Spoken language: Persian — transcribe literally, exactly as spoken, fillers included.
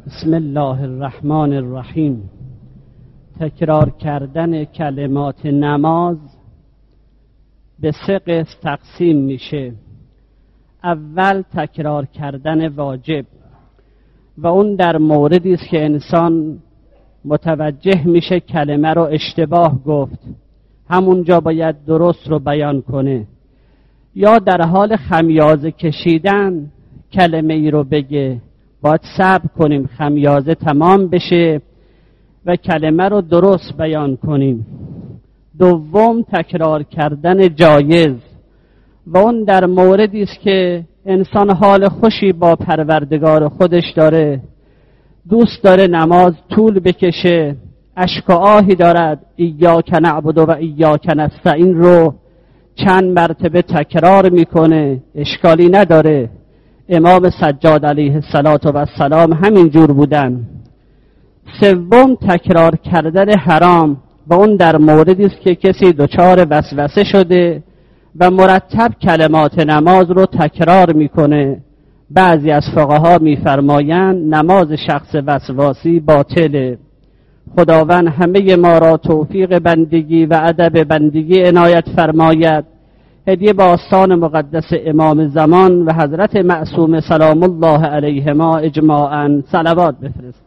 بسم الله الرحمن الرحیم. تکرار کردن کلمات نماز به سه قسم تقسیم میشه. اول تکرار کردن واجب و اون در موردی است که انسان متوجه میشه کلمه رو اشتباه گفت، همونجا باید درست رو بیان کنه، یا در حال خمیازه کشیدن کلمه ای رو بگه، باید صبر کنیم خمیازه تمام بشه و کلمه رو درست بیان کنیم. دوم تکرار کردن جایز و اون در موردی است که انسان حال خوشی با پروردگار خودش داره، دوست داره نماز طول بکشه، اشک و آهی دارد، ایاک نعبد و ایاک نستعین رو چند مرتبه تکرار میکنه، اشکالی نداره. امام سجاد علیه السلام همین جور بودن. سوم تکرار کردن حرام و اون در موردی است که کسی دچار وسوسه شده و مرتب کلمات نماز رو تکرار میکنه. بعضی از فقها میفرمایند نماز شخص وسواسی باطله. خداوند همه ما را توفیق بندگی و ادب بندگی عنایت فرماید. هدیه با آستان مقدس امام زمان و حضرت معصوم سلام الله علیهما اجماعاً صلوات بفرست.